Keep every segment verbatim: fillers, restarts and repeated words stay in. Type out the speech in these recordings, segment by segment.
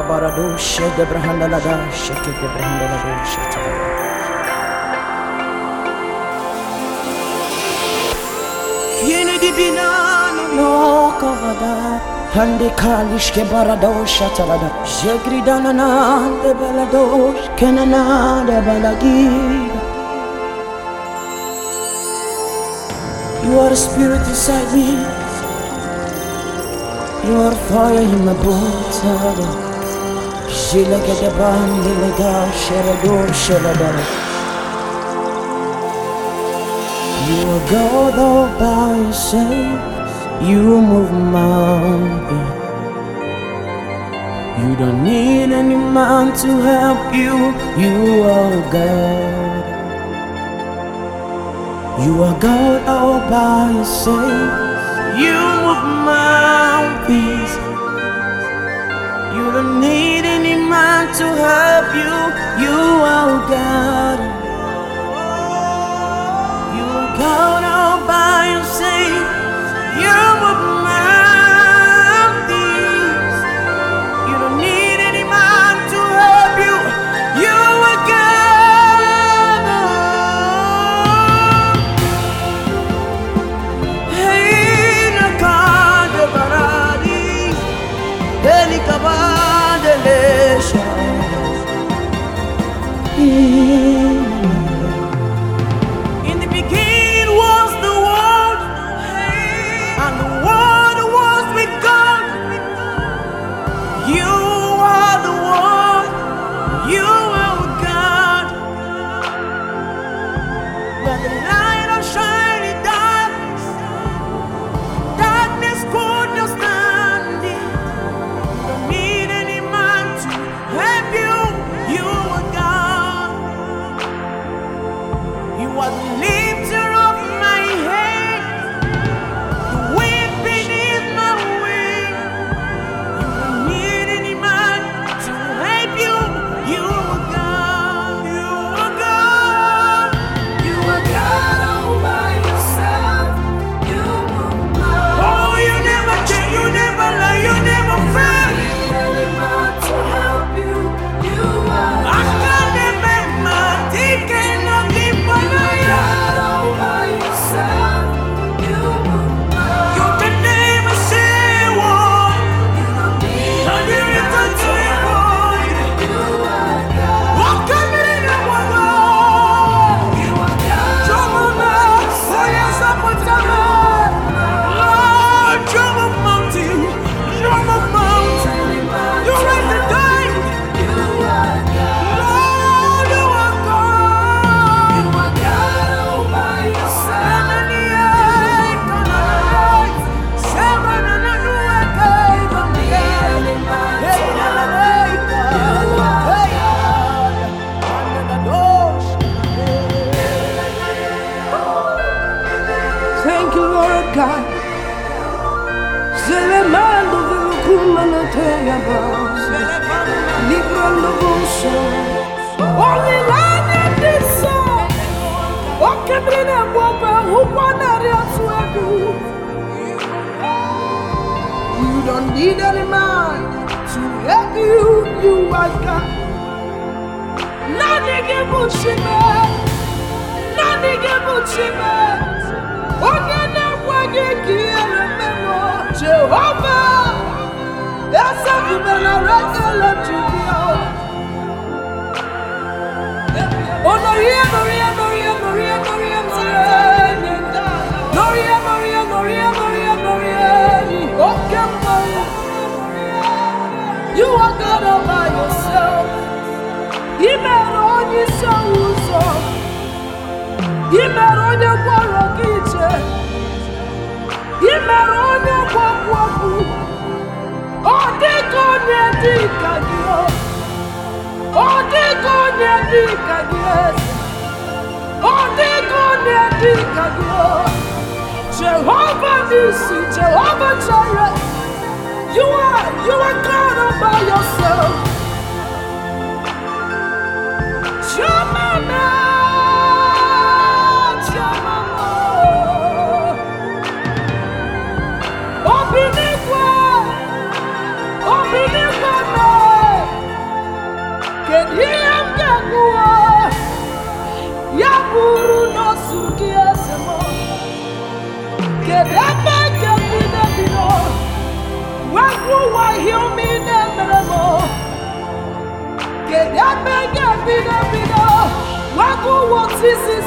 baradoshe de brahanda la dashe de brahanda la doshe. Vieni di binano no cavada, hande kalish ke baradosha talada. Je gridana na de baladosh, kenana de balagida. You are a spirit inside me. You are fire in my bones. Je like the band, the ga, sherado, sherada. You are God all by yourself. You move mountains. You don't need any man to help you. You are God. You are God all by yourself. You move mountains. You don't need any man to help you. You are God. God all by yourself, you move mountains. You don't need any man to help you. You are God. Hey, nakande baradi, deli kabande lesha. Only land in this song. Okay, bring a woman who wanna do. You don't need any man to help you. You are God. Nothing can push you back. Nothing can push you back. Okay, now what you can remember, Jehovah. That's something that I regular to be on. Oh, Maria, Maria, Maria, Maria, Maria, Maria, Maria, Maria, Maria, Maria, okay, Maria. You are God all by yourself. You made on your soul. You made on your quarrel kitchen. You made on your quarrel. Oh, they go near the Kagio. Oh, they go near the Kagios. Oh, they go near the Kagio. Jehovah Nissi, Jehovah Jireh. You are, you are God all by yourself. Shemana, Shemana. Oh, believe what? Oh, believe what?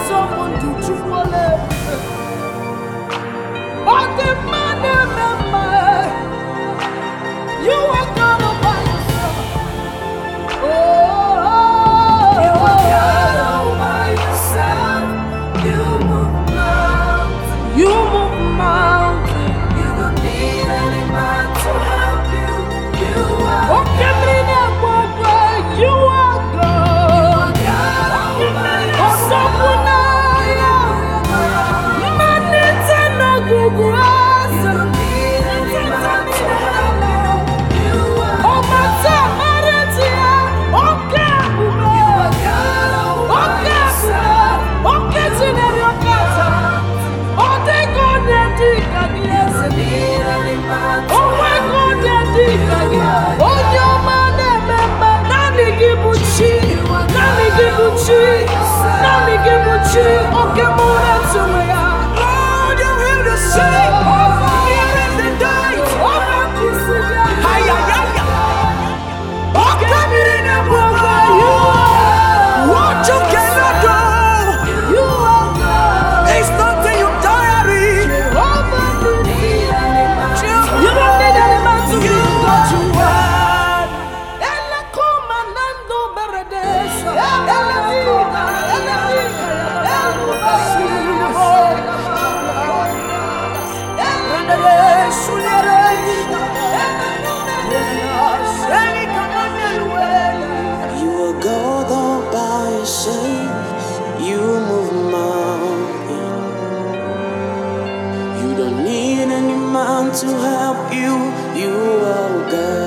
someone to chupole. Oh, the man, you are God all by yourself. Oh, you are God all by yourself. You move mountains. You move mountains. You don't need any man to help you. You are oh, God. You are God. You are God all by yourself. Okay, more to me. Lord, you hear the sing. Here is the day. Hi, hi, hi. Okay, me in a book. You are what you cannot do. You are God. It's nothing you tiring. You don't need any man to do what you want. Ella comandando Beredesa. Ella viva. You are God all by yourself. You move mountains. You don't need any man to help you. You are God.